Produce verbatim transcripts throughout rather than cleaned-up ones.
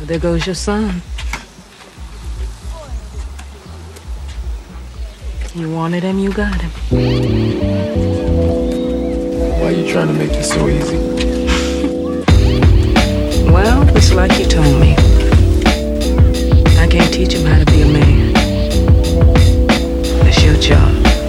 There goes your son. You wanted him, you got him. Why are you trying to make this so easy? Well, it's like you told me. I can't teach him how to be a man. That's your job.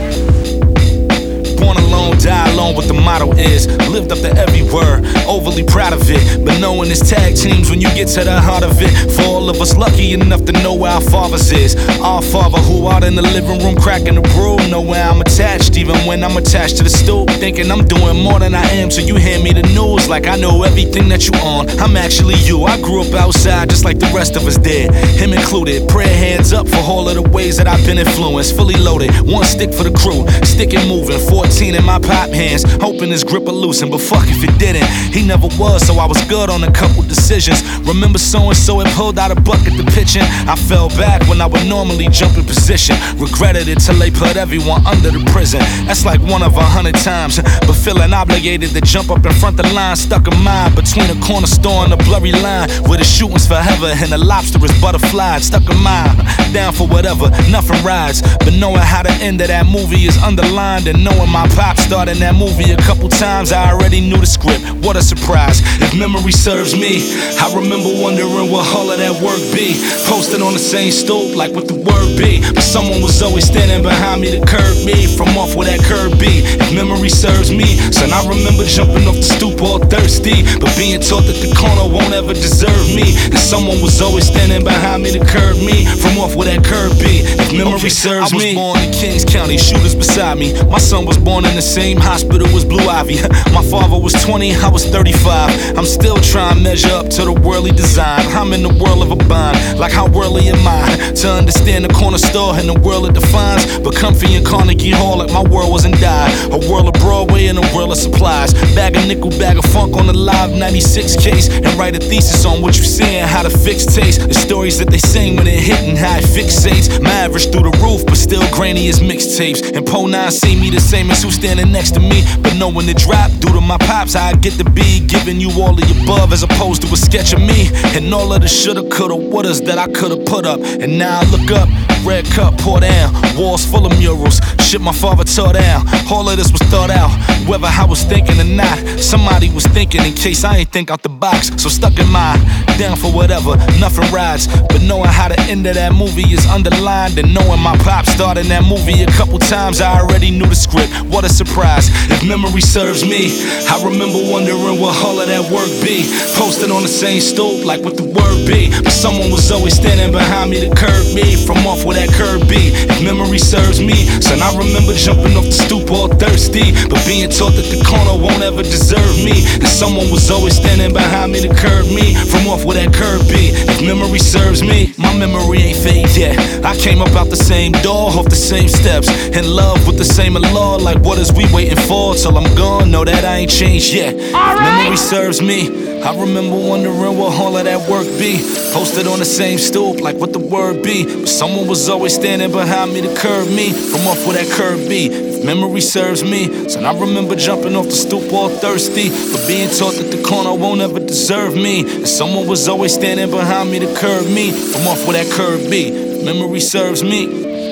Born alone, die alone, what the motto is. Lived up to every word, overly proud of it. But knowing it's tag teams when you get to the heart of it. For all of us lucky enough to know where our fathers is. Our father who out in the living room cracking the brew. Know where I'm attached, even when I'm attached to the stool. Thinking I'm doing more than I am, so you hand me the news like I know everything that you on. I'm actually you, I grew up outside just like the rest of us did. Him included, prayer hands up for all of the ways that I've been influenced. Fully loaded, one stick for the crew, stick and moving. fourteen in my pop hands, hoping his grip will loosen, but fuck if it didn't. He never was, so I was good on a couple decisions. Remember so-and-so had pulled out a bucket to pitching. I fell back when I would normally jump in position. Regretted it till they put everyone under the prison. That's like one of a hundred times, but feeling obligated to jump up in front the line. Stuck a mind between a corner store and a blurry line, where the shooting's forever and the lobster is butterfly. Stuck a mind, down for whatever, nothing rides. But knowing how the end of that movie is underlined, and knowing my pop starred in that movie a couple times, I already knew the script. What a surprise. If memory serves me, I remember wondering what all of that work be. Posted on the same stoop, like what the word be. But someone was always standing behind me to curb me from off where that curb be. If memory serves me, son, I remember jumping off the stoop all thirsty, but being taught that the corner won't ever deserve me. And someone was always standing behind me to curb me from off where that curb be. If memory serves me, I was born in Kings County, shooters beside me. My son was born in the same hospital as Blue Ivy. My father was twenty, I was thirty-five. I'm still trying to measure up to the worldly design. I'm in the world of a bind, like how worldly am I? To understand the corner store and the world it defines. But comfy in Carnegie Hall like my world wasn't die. A world of Broadway and a world of supplies. Bag of nickel, bag of funk on the live ninety-six case. And write a thesis on what you seeing, how to fix taste. The stories that they sing when it hit and how it fixates. My average through the roof, but still grainy as mixtapes. And Po nine see me the same as who's standing next to me. But knowing the drop due to my pops, I get to be giving you all of the above as opposed to a sketch of me. And all of the shoulda, coulda, wouldas that I coulda put up. And now I look up, red cup pour down, walls full of murals, shit my father tore down. All of this was thought out, whether I was thinking or not. Somebody was thinking in case I ain't think out the box. So stuck in mind, down for whatever, nothing rides. But knowing how the end of that movie is underlined, and knowing my pop starred in that movie a couple times, I already knew the script. What a surprise. If memory serves me, I remember wondering what all of that work be. Posted on the same stoop, like what the word be. But someone was always standing behind me to curb me from off where that curb be. If memory serves me, son, I remember jumping off the stoop all thirsty, but being taught that the corner won't ever deserve me. And someone was always standing behind me to curb me from off where that curb be. If memory serves me, my memory ain't fade yet. I came up out the same door, off the same steps, in love with the same law. Like what is we waiting for till I'm gone? Know that I ain't changed yet. If memory serves me, I remember wondering what all of that work be. Posted on the same stoop, like what the word be. But someone was always standing behind me to curb me from off where that curb be. If memory serves me, son, I remember jumping off the stoop all thirsty, but being taught that the corner won't ever deserve me. And someone was always standing behind me to curb me from off where that curb be. If memory serves me.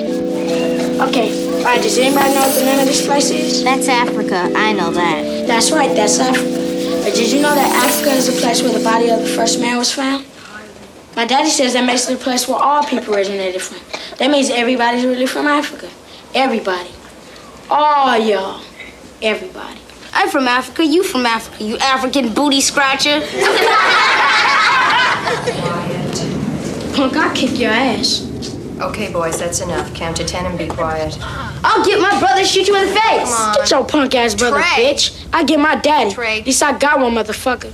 Okay, alright, does anybody know what the name of this place is? That's Africa, I know that. That's right, that's Africa. But did you know that Africa is the place where the body of the first man was found? My daddy says that makes it the place where all people originated from. That means everybody's really from Africa. Everybody. All y'all. Everybody. I'm from Africa, you from Africa, you African booty scratcher. Punk, I'll kick your ass. Okay, boys, that's enough. Count to ten and be quiet. I'll get my brother, shoot you in the face. Come on. Get your punk ass brother, Trey. bitch. I get my daddy. Trey. At least I got one, motherfucker.